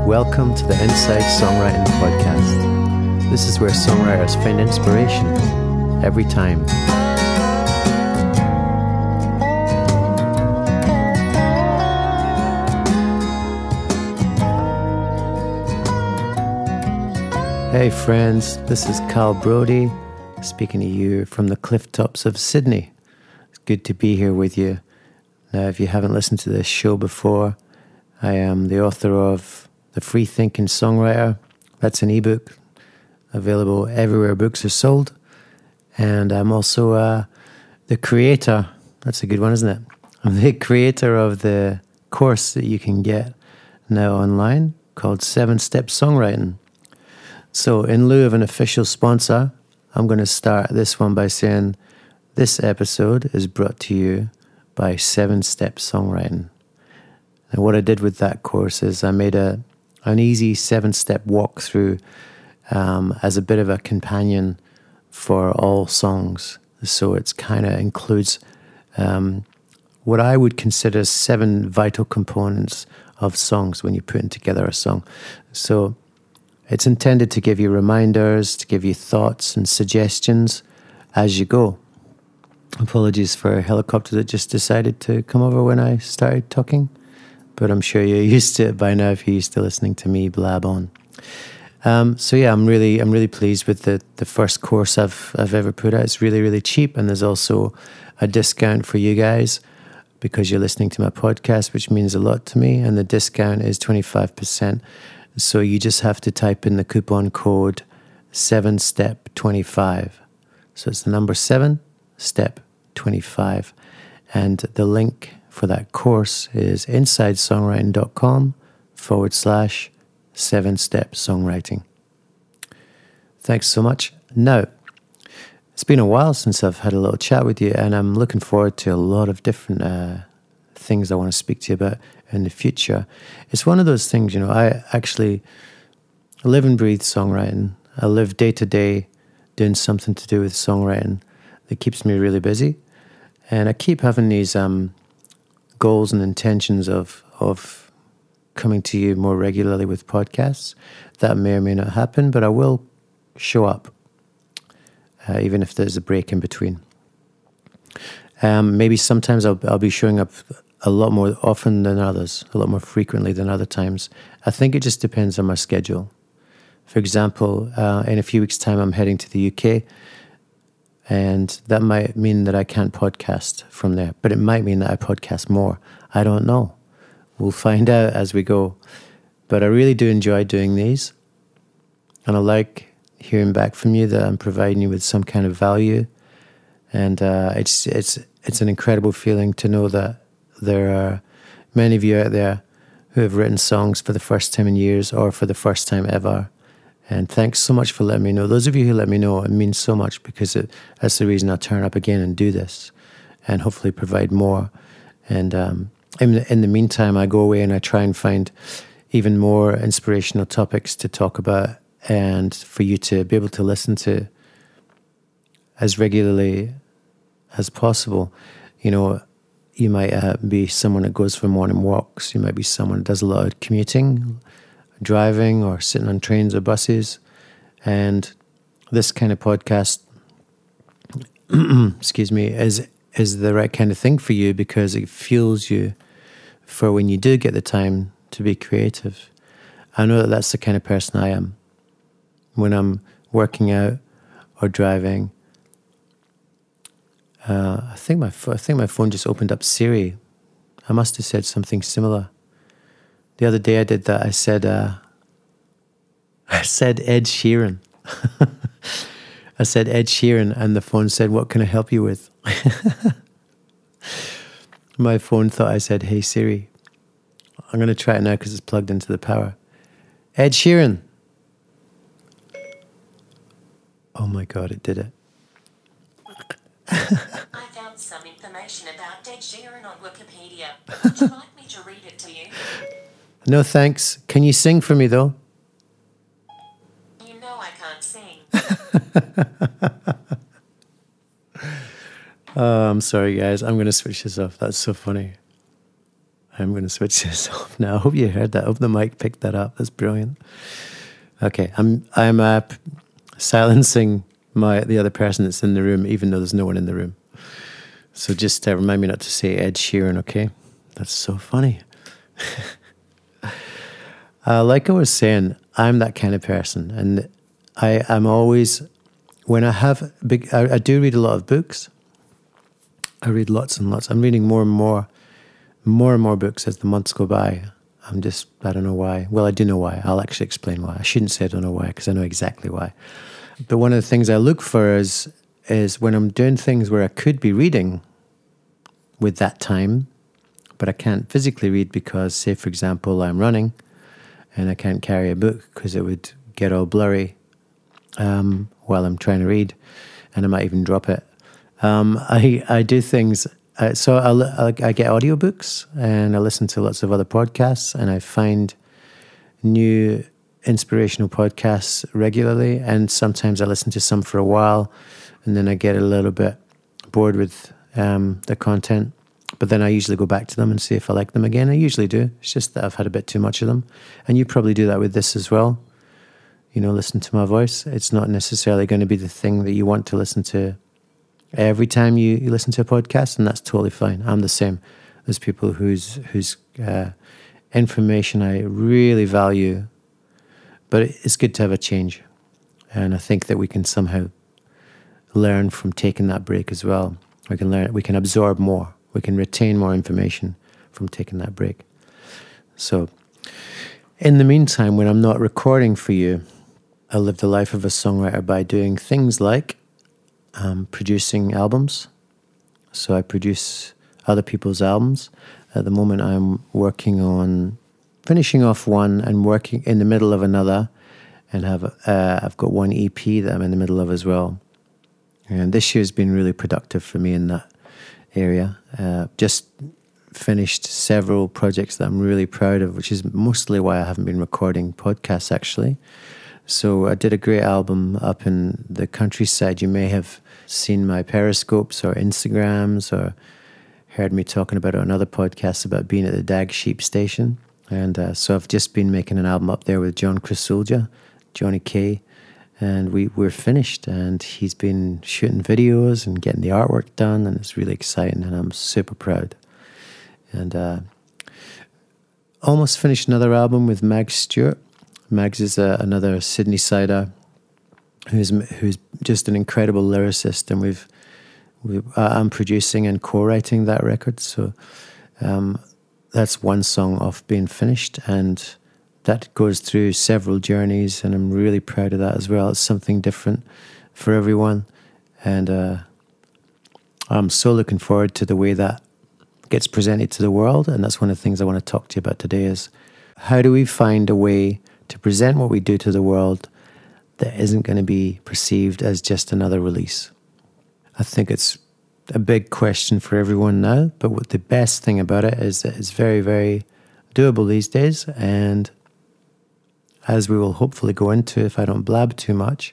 Welcome to the Inside Songwriting Podcast. This is where songwriters find inspiration every time. Hey friends, this is Carl Brody speaking to you from the cliff tops of Sydney. It's good to be here with you. Now, if you haven't listened to this show before, I am the author of The Free Thinking Songwriter. That's an ebook available everywhere books are sold. And I'm also the creator, that's a good one, isn't it? I'm the creator of the course that you can get now online called 7-Step Songwriting. So in lieu of an official sponsor, I'm going to start this one by saying this episode is brought to you by 7-Step Songwriting. And what I did with that course is I made an easy 7-step walkthrough as a bit of a companion for all songs. So it's kind of includes what I would consider 7 vital components of songs when you're putting together a song. So it's intended to give you reminders, to give you thoughts and suggestions as you go. Apologies for a helicopter that just decided to come over when I started talking, but I'm sure you're used to it by now if you're used to listening to me blab on. So yeah, I'm really pleased with the first course I've ever put out. It's really cheap, and there's also a discount for you guys because you're listening to my podcast, which means a lot to me, and the discount is 25%. So you just have to type in the coupon code 7step25. So it's the number 7, step 25. And the link for that course is insidesongwriting.com/7-step songwriting. Thanks so much. Now, it's been a while since I've had a little chat with you, and I'm looking forward to a lot of different things I want to speak to you about in the future. It's one of those things, I actually live and breathe songwriting. I live day to day doing something to do with songwriting that keeps me really busy. And I keep having these goals and intentions of coming to you more regularly with podcasts. That may or may not happen, but I will show up, even if there's a break in between. Maybe sometimes I'll be showing up a lot more often than others, a lot more frequently than other times. I think it just depends on my schedule. For example, in a few weeks' time, I'm heading to the UK, and that might mean that I can't podcast from there, but it might mean that I podcast more. I don't know. We'll find out as we go. But I really do enjoy doing these, and I like hearing back from you that I'm providing you with some kind of value, and it's an incredible feeling to know that there are many of you out there who have written songs for the first time in years or for the first time ever. And thanks so much for letting me know. Those of you who let me know, it means so much because that's the reason I'll turn up again and do this and hopefully provide more. And in the meantime, I go away and I try and find even more inspirational topics to talk about and for you to be able to listen to as regularly as possible. You might be someone that goes for morning walks. You might be someone that does a lot of commuting, driving, or sitting on trains or buses. And this kind of podcast, excuse me, is the right kind of thing for you because it fuels you for when you do get the time to be creative. I know that that's the kind of person I am. When I'm working out or driving, I think my phone just opened up Siri. I must have said something similar. The other day I did that. I said Ed Sheeran. I said Ed Sheeran, and the phone said, "What can I help you with?" My phone thought I said, "Hey Siri." I'm going to try it now because it's plugged into the power. Ed Sheeran. Oh my God, it did it. I found some information about Ed Sheeran on Wikipedia. Would you like me to read it to you? No thanks. Can you sing for me though? You know I can't sing. Oh, I'm sorry guys. I'm going to switch this off. That's so funny. I'm going to switch this off now. I hope you heard that. I hope the mic picked that up. That's brilliant. Okay, I'm silencing the other person that's in the room, even though there's no one in the room. So just remind me not to say Ed Sheeran, okay? That's so funny. Like I was saying, I'm that kind of person, and I'm always, when I have I do read a lot of books. I read lots and lots. I'm reading more and more books as the months go by. I don't know why. Well, I do know why. I'll actually explain why. I shouldn't say I don't know why, because I know exactly why. But one of the things I look for is when I'm doing things where I could be reading with that time, but I can't physically read because, say, for example, I'm running and I can't carry a book because it would get all blurry while I'm trying to read, and I might even drop it. I do things. So I get audiobooks and I listen to lots of other podcasts, and I find new inspirational podcasts regularly, and sometimes I listen to some for a while and then I get a little bit bored with the content, but then I usually go back to them and see if I like them again. I usually do. It's just that I've had a bit too much of them, and you probably do that with this as well. You know, listen to my voice. It's not necessarily going to be the thing that you want to listen to every time you listen to a podcast, and that's totally fine. I'm the same. There's people whose information I really value, but it's good to have a change. And I think that we can somehow learn from taking that break as well. We can absorb more. We can retain more information from taking that break. So in the meantime, when I'm not recording for you, I live the life of a songwriter by doing things like producing albums. So I produce other people's albums. At the moment, I'm working on finishing off one and working in the middle of another, and I've got one EP that I'm in the middle of as well. And this year's been really productive for me in that area. Just finished several projects that I'm really proud of, which is mostly why I haven't been recording podcasts, actually. So I did a great album up in the countryside. You may have seen my Periscopes or Instagrams or heard me talking about it on other podcasts about being at the Dag Sheep Station. And so I've just been making an album up there with John Crisulja, Johnny K, and we're finished. And he's been shooting videos and getting the artwork done, and it's really exciting, and I'm super proud. And almost finished another album with Mags Stewart. Mags is another Sydney-sider who's just an incredible lyricist, and I'm producing and co-writing that record. So that's one song off being finished, and that goes through several journeys, and I'm really proud of that as well. It's something different for everyone, and I'm so looking forward to the way that gets presented to the world. And that's one of the things I want to talk to you about today is how do we find a way to present what we do to the world that isn't going to be perceived as just another release. I think it's a big question for everyone now, but what the best thing about it is that it's very, very doable these days. And as we will hopefully go into if I don't blab too much,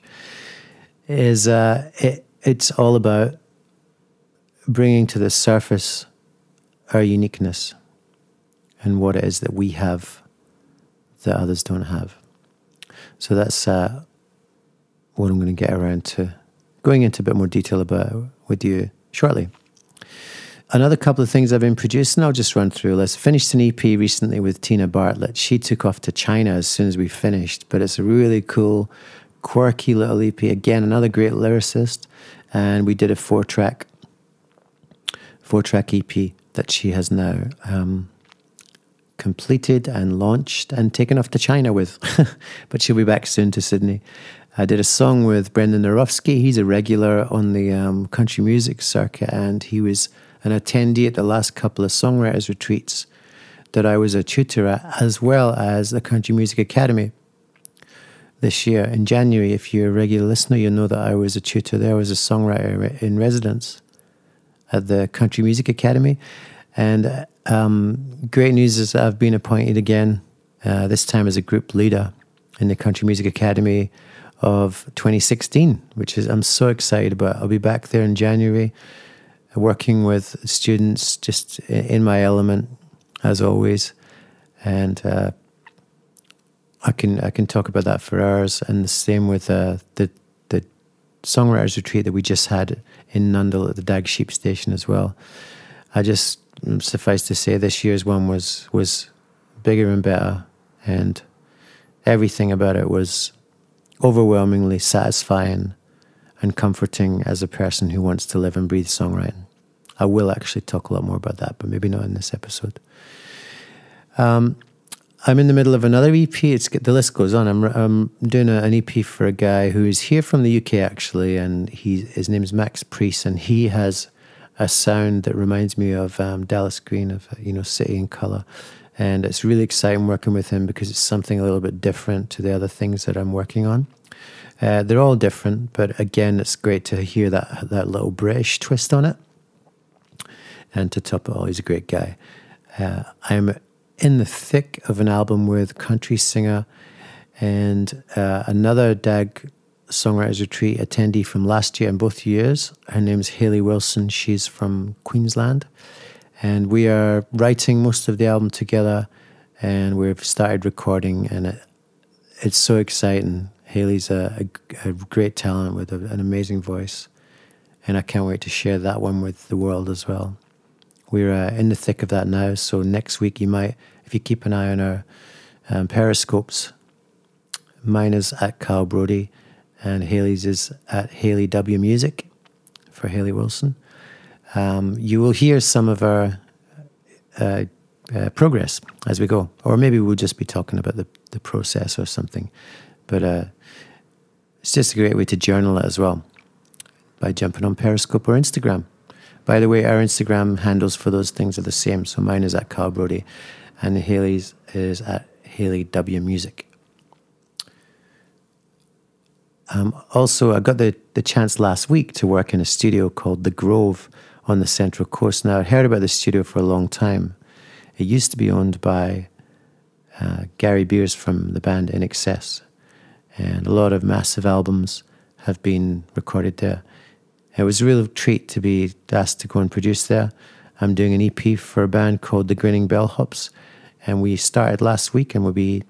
is it's all about bringing to the surface our uniqueness and what it is that we have that others don't have. So that's what I'm going to get around to going into a bit more detail about with you shortly. Another couple of things I've been producing, I'll just run through. Let's finished an EP recently with Tina Bartlett. She took off to China as soon as we finished, but it's a really cool, quirky little EP. Again, another great lyricist, and we did a four-track EP that she has now completed and launched and taken off to China with, but she'll be back soon to Sydney. I did a song with Brendan Narofsky. He's a regular on the country music circuit, and he was an attendee at the last couple of songwriters retreats that I was a tutor at, as well as the Country Music Academy this year. In January, if you're a regular listener, you'll know that I was a tutor there. I was a songwriter in residence at the Country Music Academy. And great news is that I've been appointed again, this time as a group leader in the Country Music Academy of 2016, which is I'm so excited about. I'll be back there in January, working with students just in my element, as always. And I can talk about that for hours. And the same with the songwriters retreat that we just had in Nundle at the Dag Sheep Station as well. I just, suffice to say, this year's one was bigger and better, and everything about it was overwhelmingly satisfying and comforting as a person who wants to live and breathe songwriting. I will actually talk a lot more about that, but maybe not in this episode. I'm in the middle of another EP. The list goes on. I'm doing an EP for a guy who is here from the UK, actually, and his name is Max Priest, and he has a sound that reminds me of Dallas Green, of City and Colour. And it's really exciting working with him because it's something a little bit different to the other things that I'm working on. They're all different, but again, it's great to hear that little British twist on it. And to top it all, he's a great guy. I'm in the thick of an album with country singer and another Dag Songwriters Retreat attendee from last year and both years. Her name's Hayley Wilson. She's from Queensland. And we are writing most of the album together, and we've started recording, and it's so exciting. Hayley's a great talent with an amazing voice, and I can't wait to share that one with the world as well. We're in the thick of that now, so next week you might, if you keep an eye on our periscopes, mine is at Kyle Brody, and Hayley's is at Hayley W Music for Hayley Wilson. You will hear some of our progress as we go, or maybe we'll just be talking about the process or something. But it's just a great way to journal it as well by jumping on Periscope or Instagram. By the way, our Instagram handles for those things are the same. So mine is at Kyle Brody, and Hayley's is at Hayley W Music. Also, I got the chance last week to work in a studio called The Grove on the Central Coast. Now, I'd heard about this studio for a long time. It used to be owned by Gary Beers from the band In Excess, and a lot of massive albums have been recorded there. It was a real treat to be asked to go and produce there. I'm doing an EP for a band called The Grinning Bellhops, and we started last week, and we'll be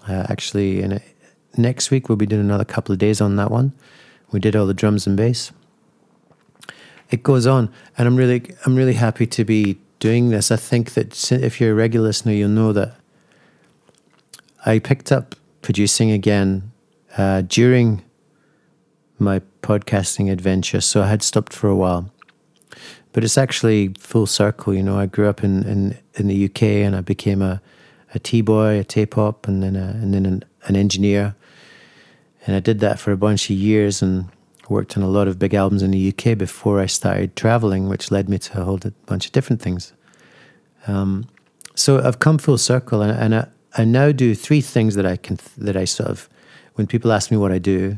next week we'll be doing another couple of days on that one. We did all the drums and bass. It goes on, and I'm really happy to be doing this. I think that if you're a regular listener, you'll know that I picked up producing again during my podcasting adventure, so I had stopped for a while. But it's actually full circle, I grew up in the UK, and I became a T-boy, a tape op, and then an engineer. And I did that for a bunch of years and worked on a lot of big albums in the UK before I started traveling, which led me to a whole bunch of different things. So I've come full circle, and I now do three things that I sort of, when people ask me what I do,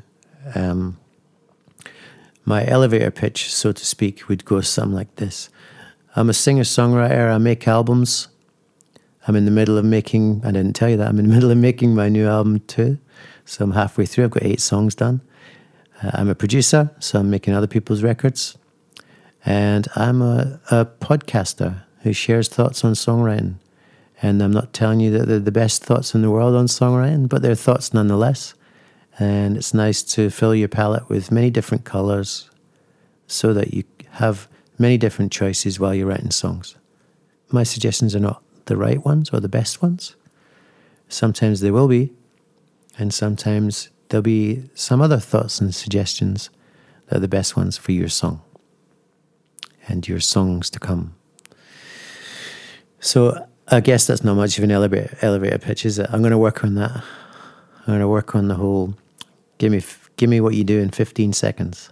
my elevator pitch, so to speak, would go something like this. I'm a singer-songwriter. I make albums. I'm in the middle of making, I didn't tell you that, I'm in the middle of making my new album too. So I'm halfway through. I've got 8 songs done. I'm a producer, so I'm making other people's records. And I'm a podcaster who shares thoughts on songwriting. And I'm not telling you that they're the best thoughts in the world on songwriting, but they're thoughts nonetheless. And it's nice to fill your palette with many different colors so that you have many different choices while you're writing songs. My suggestions are not the right ones or the best ones. Sometimes they will be, and sometimes there'll be some other thoughts and suggestions that are the best ones for your song and your songs to come. So I guess that's not much of an elevator pitch, is it? I'm going to work on that. I'm going to work on the whole, give me what you do in 15 seconds.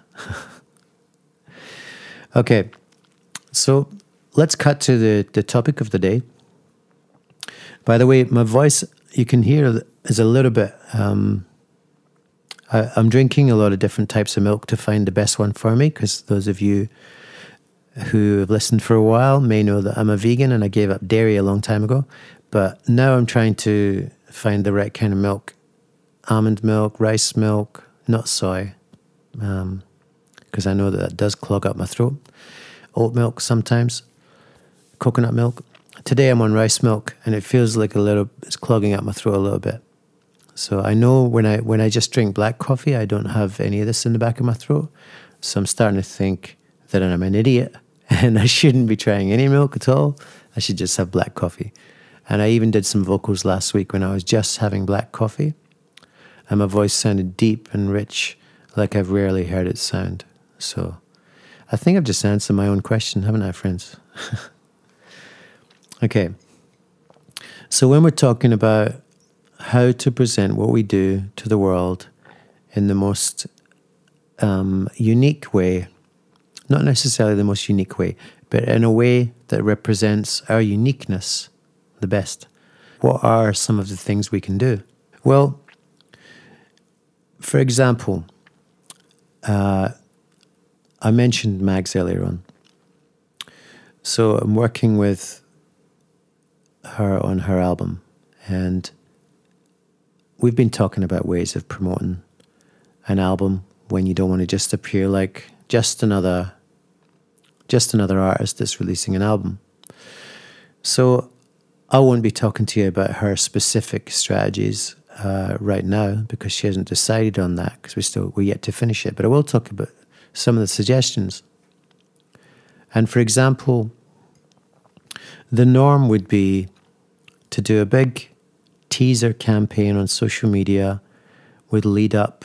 Okay, so let's cut to the topic of the day. By the way, my voice, you can hear, is a little bit, I'm drinking a lot of different types of milk to find the best one for me, because those of you who have listened for a while may know that I'm a vegan and I gave up dairy a long time ago. But now I'm trying to find the right kind of milk. Almond milk, rice milk, not soy, because I know that does clog up my throat. Oat milk sometimes, coconut milk. today I'm on rice milk and it feels like it's clogging up my throat a little bit. So I know when I just drink black coffee, I don't have any of this in the back of my throat. So I'm starting to think that I'm an idiot and I shouldn't be trying any milk at all. I should just have black coffee. And I even did some vocals last week when I was just having black coffee. And my voice sounded deep and rich, like I've rarely heard it sound. So I think I've just answered my own question, haven't I, friends? Okay. So when we're talking about how to present what we do to the world in the most unique way, not necessarily the most unique way, but in a way that represents our uniqueness the best, what are some of the things we can do? Well, for example, I mentioned Mags earlier on. So I'm working with her on her album, and we've been talking about ways of promoting an album when you don't want to just appear like just another artist that's releasing an album. So I won't be talking to you about her specific strategies right now because she hasn't decided on that because we're yet to finish it. But I will talk about some of the suggestions. And for example, the norm would be to do a big teaser campaign on social media with lead up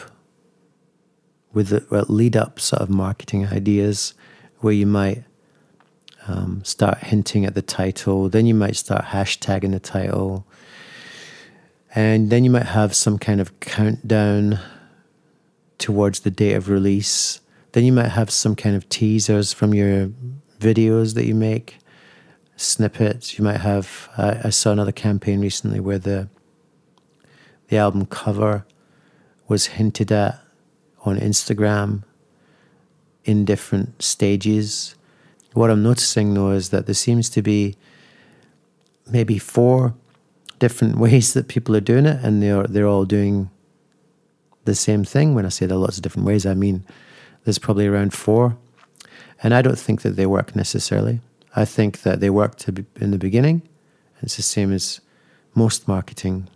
sort of marketing ideas where you might start hinting at the title, then you might start hashtagging the title, and then you might have some kind of countdown towards the date of release. Then you might have some kind of teasers from your videos that you make, snippets. You might have, I saw another campaign recently where the album cover was hinted at on Instagram in different stages. What I'm noticing though is that there seems to be maybe 4 different ways that people are doing it, and they're all doing the same thing. When I say there are lots of different ways, I mean there's probably around 4, and I don't think that they work necessarily. I think that they worked in the beginning. It's the same as most marketing.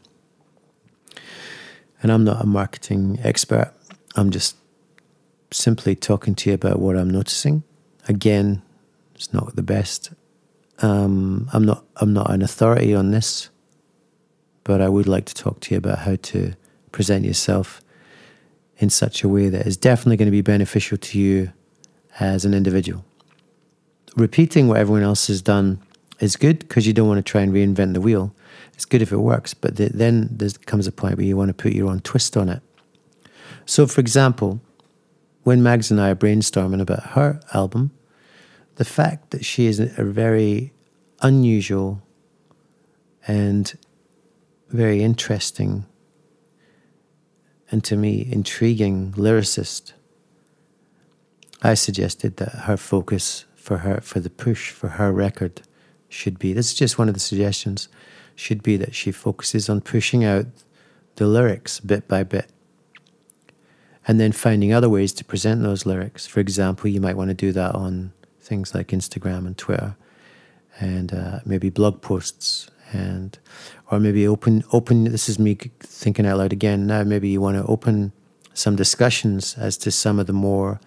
And I'm not a marketing expert. I'm just simply talking to you about what I'm noticing. Again, it's not the best. I'm not an authority on this, but I would like to talk to you about how to present yourself in such a way that is definitely going to be beneficial to you as an individual. Repeating what everyone else has done is good because you don't want to try and reinvent the wheel. It's good if it works, but then there comes a point where you want to put your own twist on it. So, for example, when Mags and I are brainstorming about her album, the fact that she is a very unusual and very interesting and, to me, intriguing lyricist, I suggested that her focus for the push for her record should be, this is just one of the suggestions, should be that she focuses on pushing out the lyrics bit by bit and then finding other ways to present those lyrics. For example, you might want to do that on things like Instagram and Twitter, and maybe blog posts, or maybe open. This is me thinking out loud again. Now maybe you want to open some discussions as to some of the more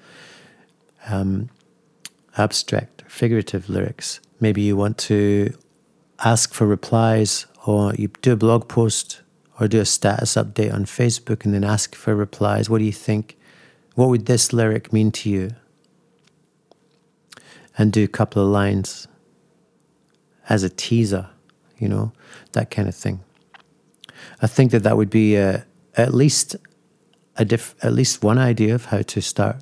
abstract, figurative lyrics. Maybe you want to ask for replies, or you do a blog post or do a status update on Facebook and then ask for replies. What do you think? What would this lyric mean to you? And do a couple of lines as a teaser, that kind of thing. I think that would be at least one idea of how to start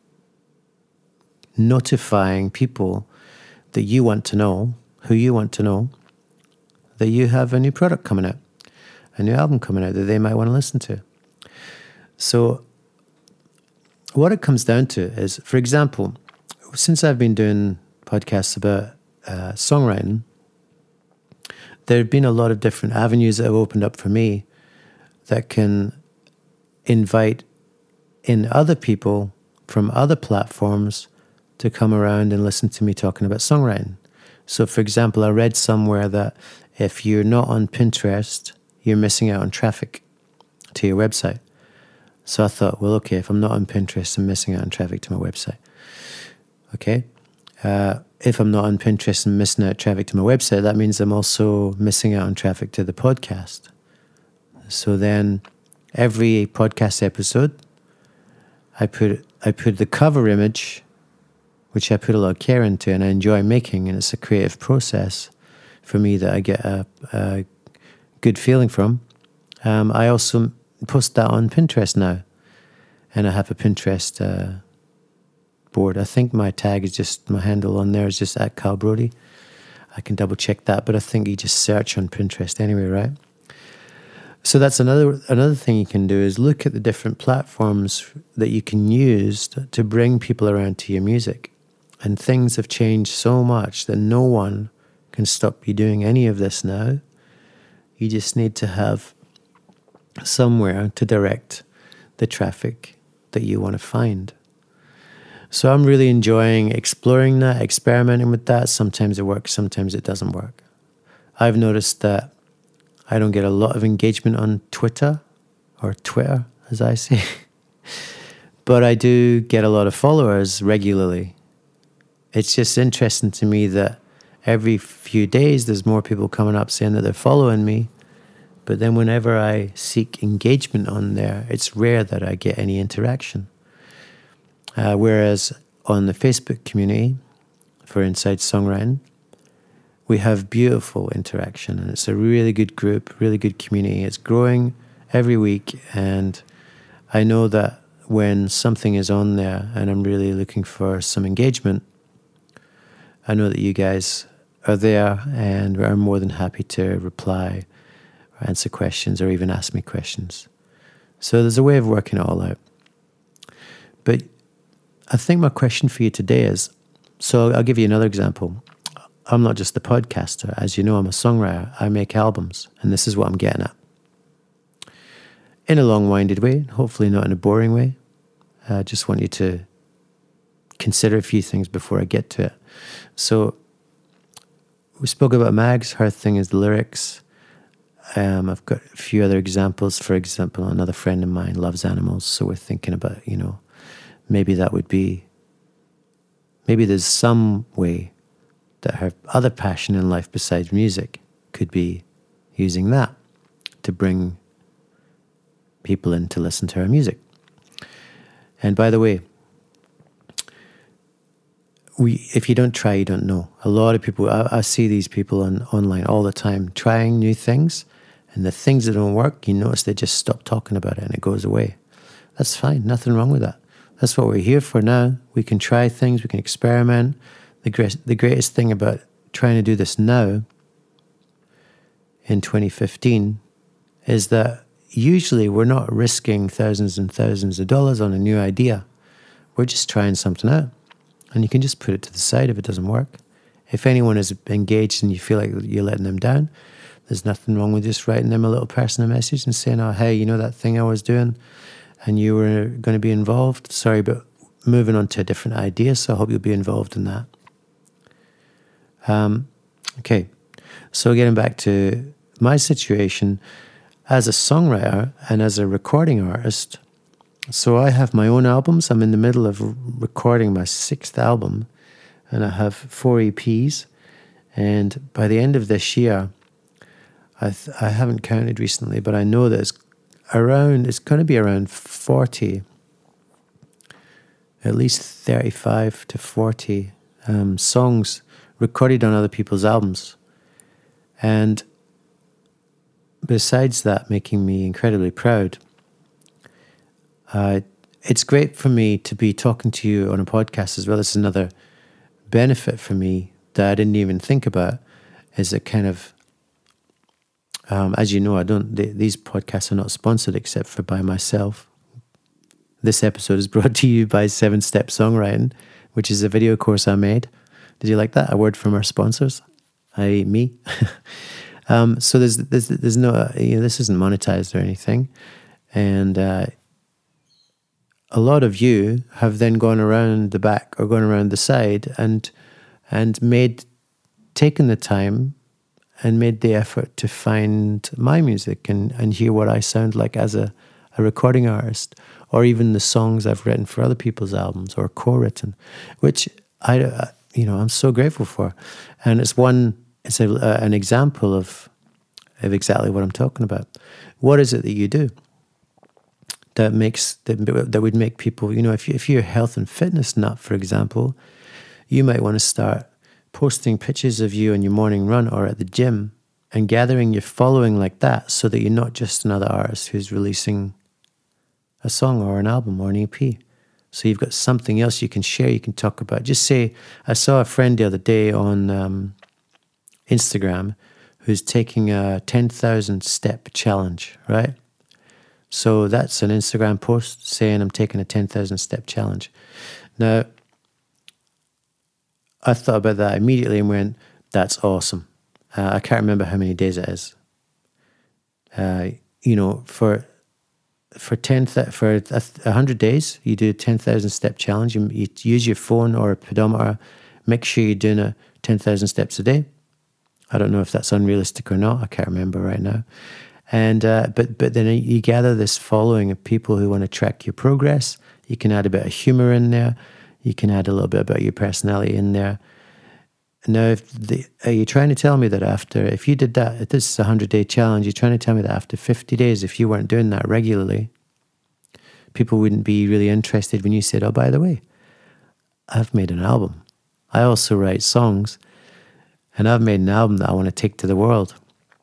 notifying people that you want to know, who you want to know, that you have a new product coming out, a new album coming out that they might want to listen to. So what it comes down to is, for example, since I've been doing podcasts about songwriting, there have been a lot of different avenues that have opened up for me that can invite in other people from other platforms to come around and listen to me talking about songwriting. So, for example, I read somewhere that if you're not on Pinterest, you're missing out on traffic to your website. So I thought, well, okay, if I'm not on Pinterest, I'm missing out on traffic to my website. Okay. If I'm not on Pinterest and missing out traffic to my website, that means I'm also missing out on traffic to the podcast. So then every podcast episode, I put the cover image, which I put a lot of care into and I enjoy making, and it's a creative process for me that I get a good feeling from. I also post that on Pinterest now, and I have a Pinterest board. I think my tag is just, my handle on there is just at Cal Brody. I can double check that, but I think you just search on Pinterest anyway, right? So that's another thing you can do is look at the different platforms that you can use to bring people around to your music. And things have changed so much that no one can stop you doing any of this now. You just need to have somewhere to direct the traffic that you want to find. So I'm really enjoying exploring that, experimenting with that. Sometimes it works, sometimes it doesn't work. I've noticed that I don't get a lot of engagement on Twitter, or Twitter, as I say. But I do get a lot of followers regularly. It's just interesting to me that every few days there's more people coming up saying that they're following me. But then whenever I seek engagement on there, it's rare that I get any interaction. Whereas on the Facebook community for Inside Songwriting, we have beautiful interaction, and it's a really good group, really good community. It's growing every week, and I know that when something is on there and I'm really looking for some engagement, I know that you guys are there and are more than happy to reply or answer questions or even ask me questions. So there's a way of working it all out. But I think my question for you today is, so I'll give you another example. I'm not just a podcaster. As you know, I'm a songwriter. I make albums, and this is what I'm getting at. In a long-winded way, hopefully not in a boring way. I just want you to consider a few things before I get to it. So we spoke about Mags. Her thing is the lyrics. I've got a few other examples. For example, another friend of mine loves animals, so we're thinking about, maybe that would be, maybe there's some way that her other passion in life besides music could be using that to bring people in to listen to her music. And by the way, if you don't try, you don't know. A lot of people, I see these people online all the time trying new things, and the things that don't work, you notice they just stop talking about it and it goes away. That's fine, nothing wrong with that. That's what we're here for now. We can try things, we can experiment. The greatest thing about trying to do this now in 2015 is that usually we're not risking thousands and thousands of dollars on a new idea. We're just trying something out. And you can just put it to the side if it doesn't work. If anyone is engaged and you feel like you're letting them down, there's nothing wrong with just writing them a little personal message and saying, oh, hey, that thing I was doing and you were going to be involved? Sorry, but moving on to a different idea, so I hope you'll be involved in that. Okay, so getting back to my situation as a songwriter and as a recording artist. So I have my own albums. I'm in the middle of recording my 6th album, and I have 4 EPs. And by the end of this year, I haven't counted recently, but I know that it's going to be around 40, at least 35 to 40 songs recorded on other people's albums. And besides that, making me incredibly proud, it's great for me to be talking to you on a podcast as well. This is another benefit for me that I didn't even think about, is it kind of, as you know, these podcasts are not sponsored except for by myself. This episode is brought to you by 7-Step Songwriting, which is a video course I made. Did you like that? A word from our sponsors, i.e. me. So there's no, this isn't monetized or anything. And a lot of you have then gone around the back or gone around the side and made taken the time and made the effort to find my music and hear what I sound like as a recording artist, or even the songs I've written for other people's albums or co-written, which I'm so grateful for. And it's an example of exactly what I'm talking about. What is it that you do that would make people, if you're a health and fitness nut, for example, you might want to start posting pictures of you on your morning run or at the gym and gathering your following like that, so that you're not just another artist who's releasing a song or an album or an EP. So you've got something else you can share, you can talk about. Just say, I saw a friend the other day on Instagram who's taking a 10,000 step challenge, right? So that's an Instagram post saying I'm taking a 10,000 step challenge. Now, I thought about that immediately and went, that's awesome. I can't remember how many days it is. For 100 days, you do a 10,000 step challenge. You use your phone or a pedometer. Make sure you're doing a 10,000 steps a day. I don't know if that's unrealistic or not. I can't remember right now. And but then you gather this following of people who want to track your progress. You can add a bit of humor in there. You can add a little bit about your personality in there. Now, are you trying to tell me that if you did that, if this is a 100-day challenge, you're trying to tell me that after 50 days, if you weren't doing that regularly, people wouldn't be really interested when you said, oh, by the way, I've made an album. I also write songs, and I've made an album that I want to take to the world.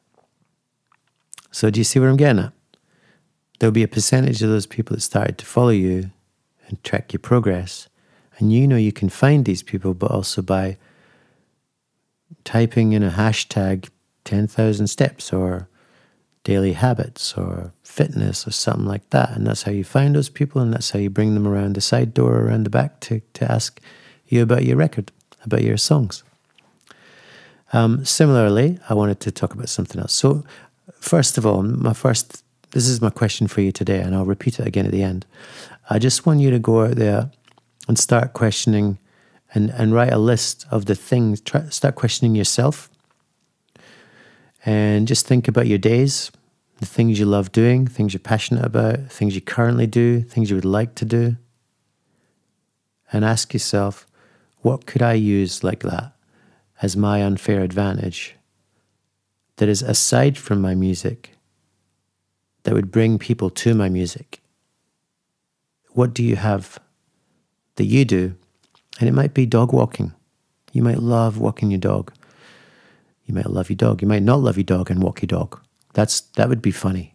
So do you see where I'm getting at? There'll be a percentage of those people that started to follow you and track your progress. And you can find these people, but also by typing in a hashtag 10,000 steps or daily habits or fitness or something like that. And that's how you find those people, and that's how you bring them around the side door or around the back to ask you about your record, about your songs. Similarly, I wanted to talk about something else. So first of all, this is my question for you today, and I'll repeat it again at the end. I just want you to go out there and start questioning and write a list of the things. Start questioning yourself and just think about your days, the things you love doing, things you're passionate about, things you currently do, things you would like to do. And ask yourself, what could I use like that as my unfair advantage that is aside from my music, that would bring people to my music? What do you have that you do? And it might be dog walking. You might love walking your dog. You might love your dog. You might not love your dog and walk your dog. That would be funny.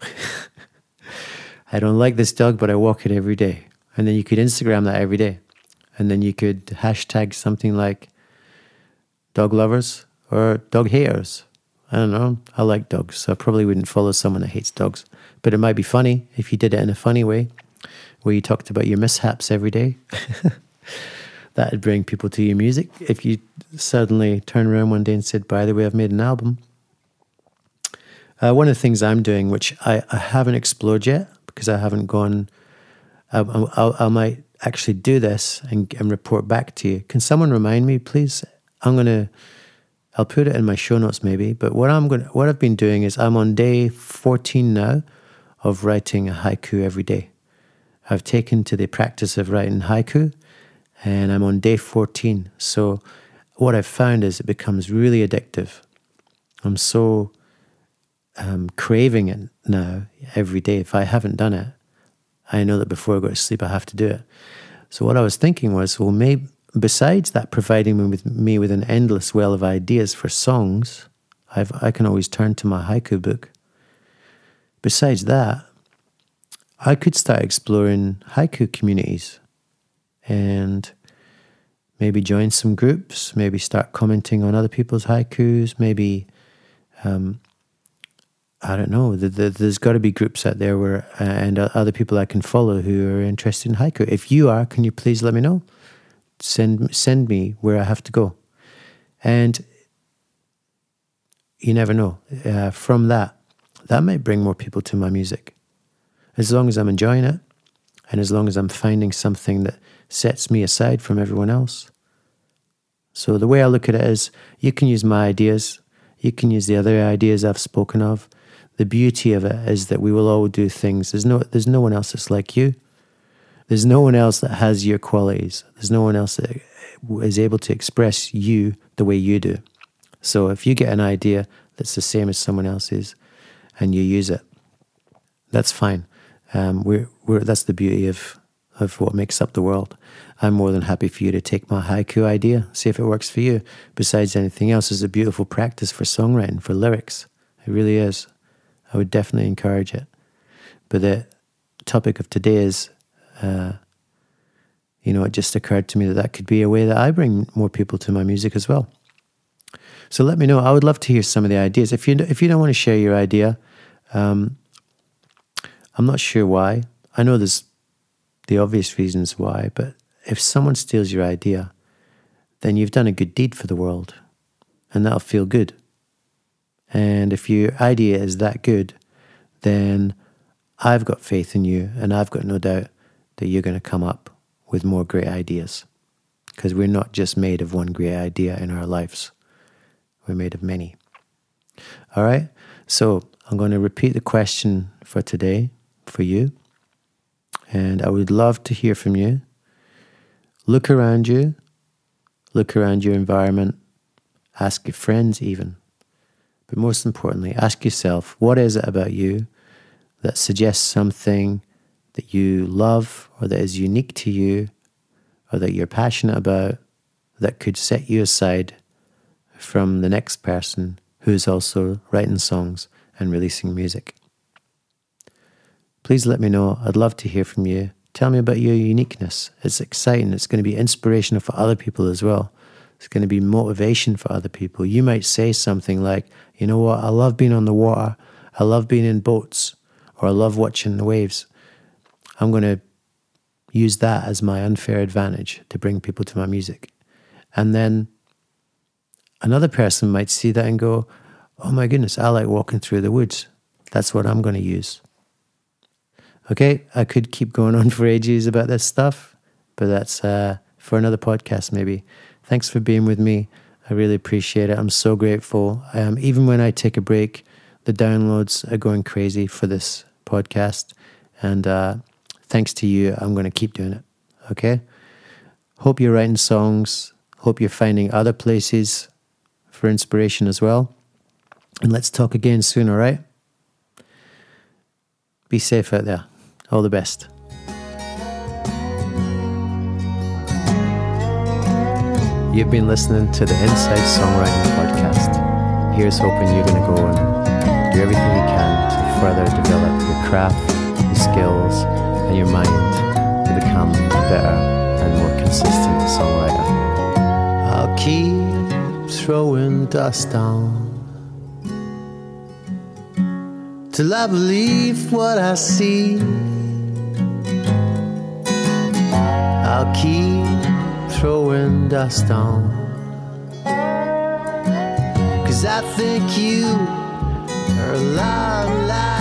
I don't like this dog, but I walk it every day. And then you could Instagram that every day. And then you could hashtag something like dog lovers or dog haters. I don't know. I like dogs, so I probably wouldn't follow someone that hates dogs. But it might be funny if you did it in a funny way, where you talked about your mishaps every day. That would bring people to your music. If you suddenly turn around one day and said, by the way, I've made an album. One of the things I'm doing, which I haven't explored yet, because I haven't gone, I might actually do this and report back to you. Can someone remind me, please? I'll put it in my show notes maybe, but what I've been doing is I'm on day 14 now of writing a haiku every day. I've taken to the practice of writing haiku, and I'm on day 14. So what I've found is it becomes really addictive. I'm so craving it now every day. If I haven't done it, I know that before I go to sleep I have to do it. So what I was thinking was, well, maybe besides that providing me with an endless well of ideas for songs, I can always turn to my haiku book. Besides that, I could start exploring haiku communities and maybe join some groups, maybe start commenting on other people's haikus, maybe, I don't know, there's got to be groups out there where and other people I can follow who are interested in haiku. If you are, can you please let me know? Send me where I have to go. And you never know. From that might bring more people to my music. As long as I'm enjoying it, and as long as I'm finding something that sets me aside from everyone else, So the way I look at it is, you can use my ideas, you can use the other ideas I've spoken of. The beauty of it is that we will all do things. There's no one else that's like you. There's no one else that has your qualities. There's no one else that is able to express you the way you do. So if you get an idea that's the same as someone else's and you use it, that's fine. That's the beauty of what makes up the world. I'm more than happy for you to take my haiku idea, see if it works for you. Besides anything else, it's a beautiful practice for songwriting, for lyrics. It really is. I would definitely encourage it. But the topic of today is, it just occurred to me that could be a way that I bring more people to my music as well. So let me know. I would love to hear some of the ideas. If you don't want to share your idea, I'm not sure why. I know there's the obvious reasons why, but if someone steals your idea, then you've done a good deed for the world, and that'll feel good. And if your idea is that good, then I've got faith in you, and I've got no doubt that you're going to come up with more great ideas, because we're not just made of one great idea in our lives. We're made of many. All right? So I'm going to repeat the question for today for you, and I would love to hear from you. Look around you. Look around your environment. Ask your friends even. But most importantly, ask yourself, what is it about you that suggests something that you love or that is unique to you or that you're passionate about that could set you aside from the next person who's also writing songs and releasing music? Please let me know. I'd love to hear from you. Tell me about your uniqueness. It's exciting. It's going to be inspirational for other people as well. It's going to be motivation for other people. You might say something like, you know what, I love being on the water. I love being in boats, or I love watching the waves. I'm going to use that as my unfair advantage to bring people to my music. And then another person might see that and go, oh my goodness, I like walking through the woods. That's what I'm going to use. Okay, I could keep going on for ages about this stuff, but that's for another podcast maybe. Thanks for being with me. I really appreciate it. I'm so grateful. Even when I take a break, the downloads are going crazy for this podcast. And thanks to you, I'm going to keep doing it. Okay? Hope you're writing songs. Hope you're finding other places for inspiration as well. And let's talk again soon, all right? Be safe out there. All the best. You've been listening to the Inside Songwriting Podcast. Here's hoping you're going to go and do everything you can to further develop your craft, your skills, and your mind to become a better and more consistent songwriter. I'll keep throwing dust down till I believe what I see. I'll keep throwing dust down, 'cause I think you are alive.